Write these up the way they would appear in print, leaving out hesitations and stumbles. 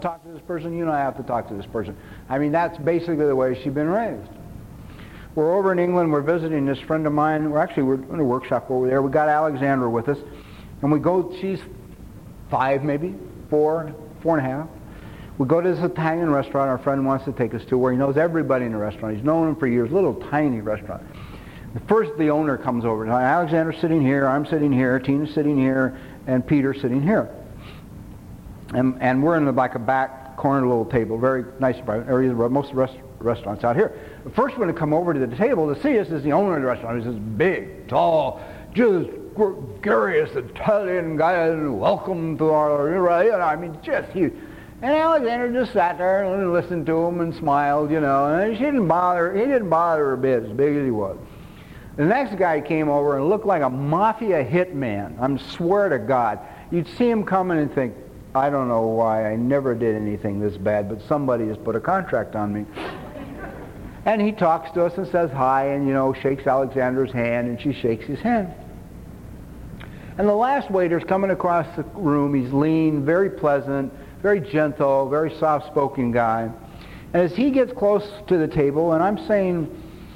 talk to this person, you don't have to talk to this person. I mean, that's basically the way she's been raised. We're over in England, we're visiting this friend of mine. We're in a workshop over there. We got Alexandra with us. And we go, she's 5 maybe, 4, 4.5. We go to this Italian restaurant our friend wants to take us to where he knows everybody in the restaurant. He's known them for years, little tiny restaurant. First the owner comes over. Alexandra's sitting here, I'm sitting here, Tina's sitting here, and Peter's sitting here. And we're in a back corner little table, very nice area. Most of the restaurants out here. The first one to come over to the table to see us is the owner of the restaurant. He's this big, tall, just gregarious Italian guy. Welcome to our, I mean, just huge. And Alexandra just sat there and listened to him and smiled, and he didn't bother her a bit, as big as he was. The next guy came over and looked like a mafia hitman. I swear to God. You'd see him coming and think, I don't know why I never did anything this bad, but somebody has put a contract on me. And he talks to us and says hi and, shakes Alexandra's hand, and she shakes his hand. And the last waiter's coming across the room. He's lean, very pleasant, very gentle, very soft-spoken guy. And as he gets close to the table, and I'm saying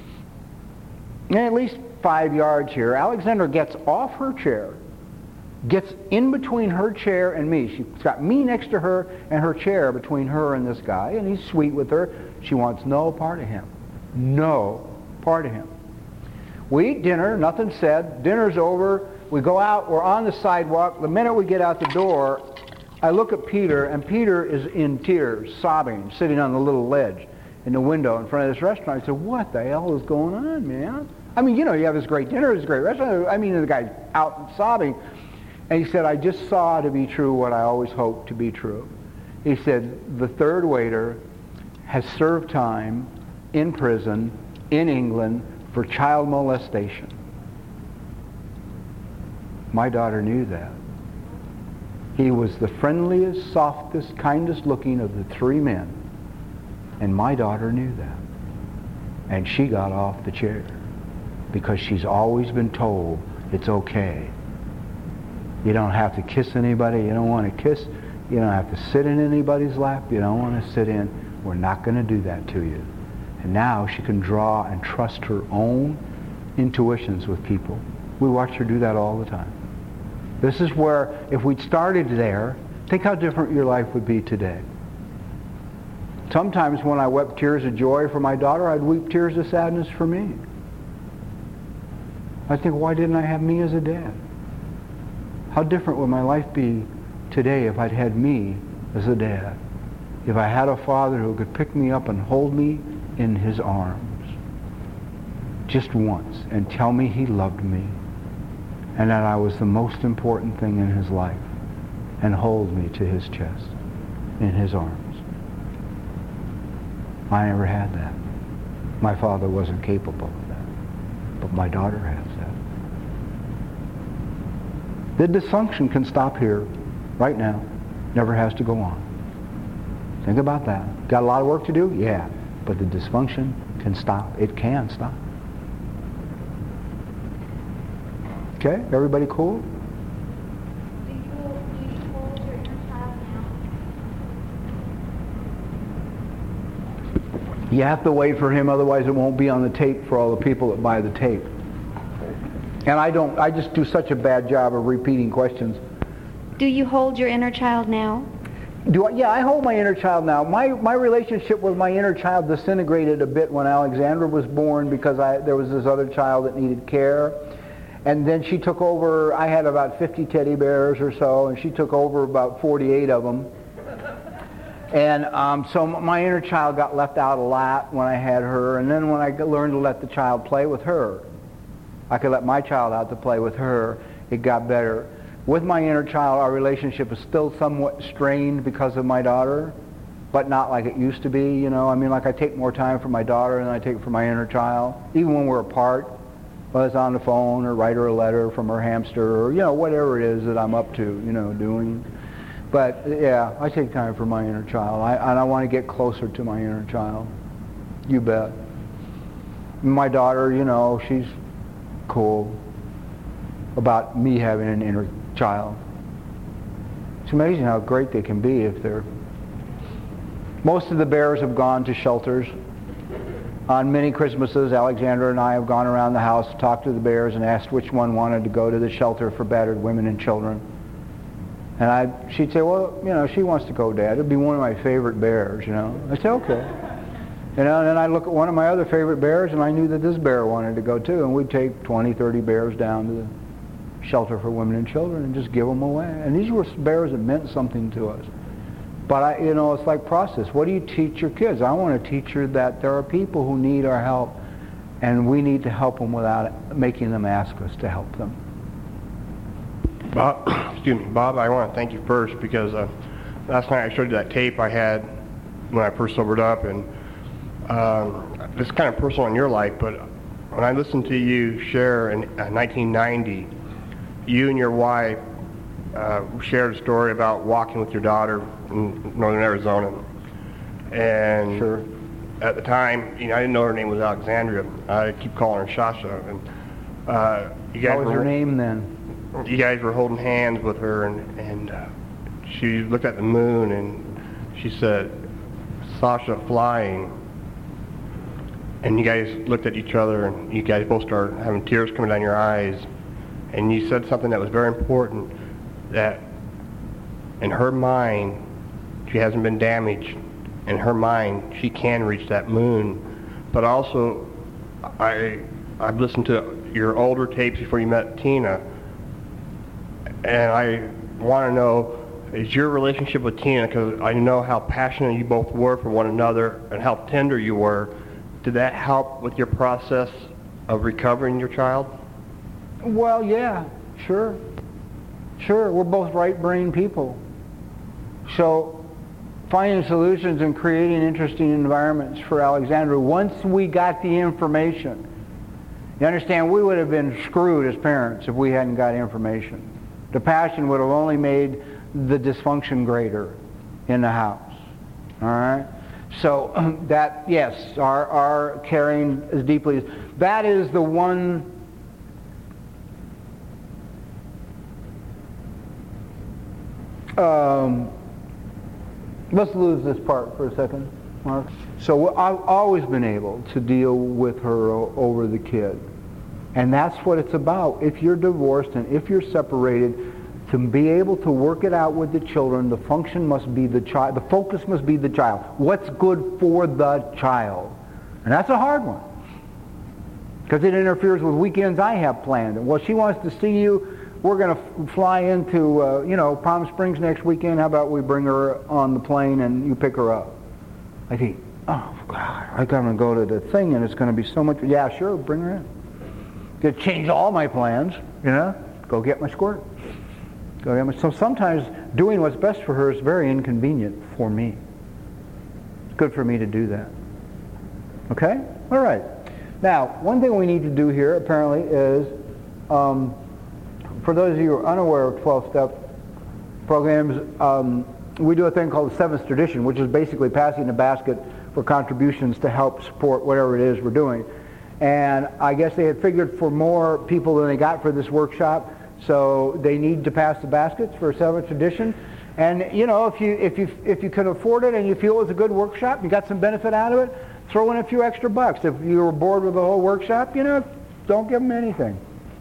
at least 5 yards here, Alexandra gets off her chair, gets in between her chair and me. She's got me next to her and her chair between her and this guy, and he's sweet with her. She wants no part of him. No part of him. We eat dinner, nothing said. Dinner's over. We go out. We're on the sidewalk. The minute we get out the door, I look at Peter, and Peter is in tears, sobbing, sitting on the little ledge in the window in front of this restaurant. I said, what the hell is going on, man? I mean, you have this great dinner, this great restaurant. I mean, the guy's out sobbing. And he said, I just saw to be true what I always hoped to be true. He said, the third waiter has served time in prison in England for child molestation. My daughter knew that. He was the friendliest, softest, kindest looking of the 3 men. And my daughter knew that. And she got off the chair because she's always been told it's okay. You don't have to kiss anybody. You don't want to kiss. You don't have to sit in anybody's lap. You don't want to sit in. We're not going to do that to you. And now she can draw and trust her own intuitions with people. We watch her do that all the time. This is where, if we'd started there, think how different your life would be today. Sometimes when I wept tears of joy for my daughter, I'd weep tears of sadness for me. I think, why didn't I have me as a dad? How different would my life be today if I'd had me as a dad? If I had a father who could pick me up and hold me in his arms just once and tell me he loved me and that I was the most important thing in his life and hold me to his chest in his arms. I never had that. My father wasn't capable of that, but my daughter has that. The dysfunction can stop here, right now. Never has to go on. Think about that. Got a lot of work to do? Yeah. But the dysfunction can stop. It can stop. Okay? Everybody cool? Do you hold your inner child now? You have to wait for him, otherwise it won't be on the tape for all the people that buy the tape. And I just do such a bad job of repeating questions. Do you hold your inner child now? Yeah, I hold my inner child now. My relationship with my inner child disintegrated a bit when Alexandra was born because there was this other child that needed care. And then she took over. I had about 50 teddy bears or so, and she took over about 48 of them. And so my inner child got left out a lot when I had her. And then when I learned to let the child play with her, I could let my child out to play with her, it got better. With my inner child, our relationship is still somewhat strained because of my daughter, but not like it used to be, I mean, like I take more time for my daughter than I take for my inner child, even when we're apart. Whether it's on the phone or write her a letter from her hamster or, whatever it is that I'm up to, doing. But, yeah, I take time for my inner child. And I want to get closer to my inner child. You bet. My daughter, she's cool about me having an inner child. It's amazing how great they can be if they're Most of the bears have gone to shelters. On many Christmases, Alexandra and I have gone around the house, talked to the bears, and asked which one wanted to go to the shelter for battered women and children. And she'd say, well, she wants to go, Dad. It'd be one of my favorite bears, I'd say, okay. And then I'd look at one of my other favorite bears, and I knew that this bear wanted to go too. And we'd take 20, 30 bears down to the shelter for women and children and just give them away. And these were bears that meant something to us. But, it's like process. What do you teach your kids? I want to teach her that there are people who need our help, and we need to help them without making them ask us to help them. Bob, I want to thank you first because last night I showed you that tape I had when I first sobered up, and it's kind of personal in your life, but when I listened to you share in 1990, you and your wife shared a story about walking with your daughter in northern Arizona. And sure. At the time, I didn't know her name was Alexandria. I keep calling her Shasha. And you guys what was her name then? You guys were holding hands with her, and she looked at the moon, and she said, Sasha flying. And you guys looked at each other, and you guys both started having tears coming down your eyes. And you said something that was very important, that in her mind, she hasn't been damaged. In her mind, she can reach that moon. But also, I've listened to your older tapes before you met Tina, and I want to know, is your relationship with Tina, because I know how passionate you both were for one another and how tender you were, did that help with your process of recovering your child? Well, yeah, sure. Sure, we're both right-brain people. So finding solutions and creating interesting environments for Alexandra, once we got the information, you understand, we would have been screwed as parents if we hadn't got information. The passion would have only made the dysfunction greater in the house. All right? So that, yes, our caring as deeply as... That is the one... let's lose this part for a second, Mark. So I've always been able to deal with her over the kid. And that's what it's about. If you're divorced and if you're separated, to be able to work it out with the children, the function must be the child. The focus must be the child. What's good for the child? And that's a hard one. Because it interferes with weekends I have planned. Well, she wants to see you. We're going to fly into, Palm Springs next weekend. How about we bring her on the plane and you pick her up? I think, oh, God, I'm going to go to the thing and it's going to be so much. Yeah, sure, bring her in. Going to change all my plans, Go get my squirt. So sometimes doing what's best for her is very inconvenient for me. It's good for me to do that. Okay? All right. Now, one thing we need to do here, apparently, is, for those of you who are unaware of 12-step programs, we do a thing called the Seventh Tradition, which is basically passing a basket for contributions to help support whatever it is we're doing. And I guess they had figured for more people than they got for this workshop, so they need to pass the baskets for Seventh Tradition. And if you can afford it and you feel it was a good workshop, you got some benefit out of it, throw in a few extra bucks. If you were bored with the whole workshop, don't give them anything.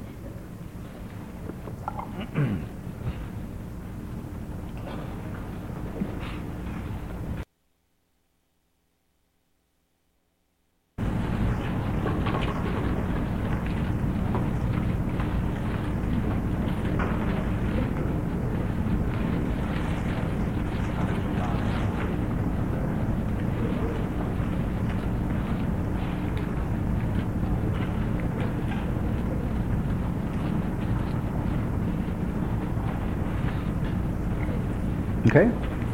Okay?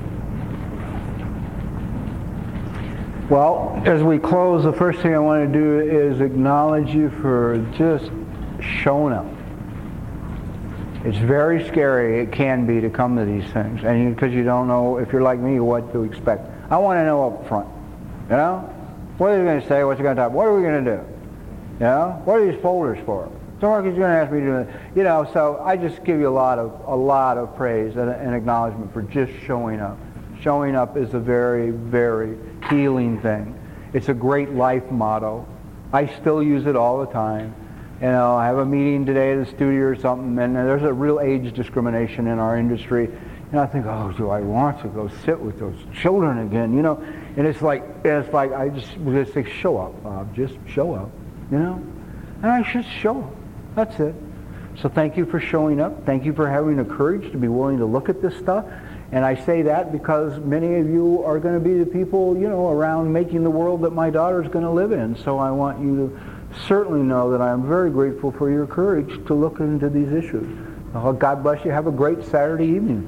Well, as we close, the first thing I want to do is acknowledge you for just showing up. It's very scary, it can be, to come to these things, and because you don't know, if you're like me, what to expect. I want to know up front. What are they going to say? What's he going to talk? What are we going to do? What are these folders for? So Mark is going to ask me to do that. So I just give you a lot of praise and acknowledgement for just showing up. showing up is a very, very healing thing. It's a great life motto. I still use it all the time. You know, I have a meeting today at the studio or something, and there's a real age discrimination in our industry. And I think, oh, do I want to go sit with those children again? You know, and it's like I just say, show up, Bob. Just show up. You know, and I should show up. That's it. So thank you for showing up. Thank you for having the courage to be willing to look at this stuff. And I say that because many of you are going to be the people, you know, around making the world that my daughter's going to live in. So I want you to certainly know that I am very grateful for your courage to look into these issues. Well, God bless you. Have a great Saturday evening.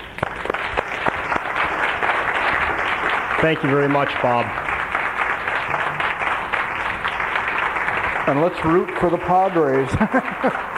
Thank you very much, Bob. And let's root for the Padres.